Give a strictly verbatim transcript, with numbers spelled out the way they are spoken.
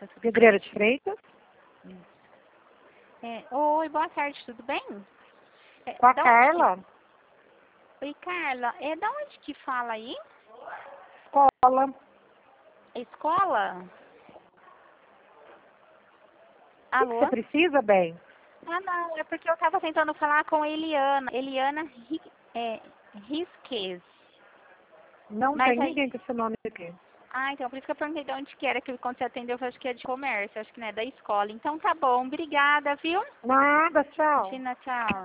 Tá tudo Pedreira de Freitas. bem. É, oi, boa tarde, tudo bem? É, Com a da onde Carla. que- Oi, Carla. É da onde que fala aí? Escola. Escola? O que que Alô? você precisa, bem? Ah, não, é porque eu tava tentando falar com a Eliana. Eliana Ri, é, Risques. Não Mas tem aí... ninguém com esse nome aqui. Ah, então por isso que eu perguntei de onde que era, que quando você atendeu, eu acho que é de comércio, acho que não é da escola. Então tá bom, obrigada, viu? Nada, tchau. Imagina, tchau.